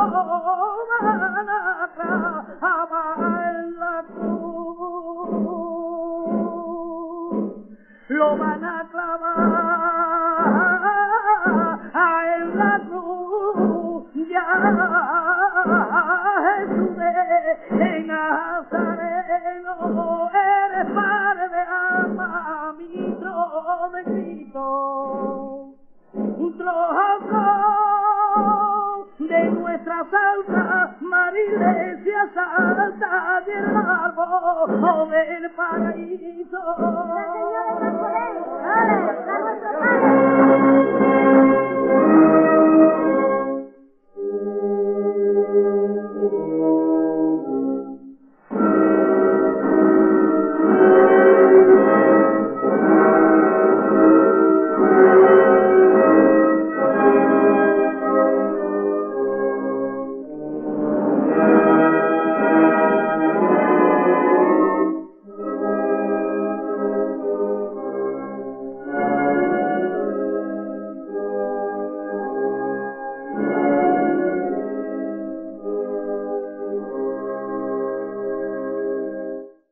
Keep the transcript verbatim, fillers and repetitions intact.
van a clavar en la cruz, lo van a clavar en la cruz, ya Jesús de Nazareno, eres padre de alma, mi trono de Cristo, un trono de nuestra santa María Santa del árbol del paraíso. ¡El Señor es más poder! ¡Dale! ¡Da nuestro Padre!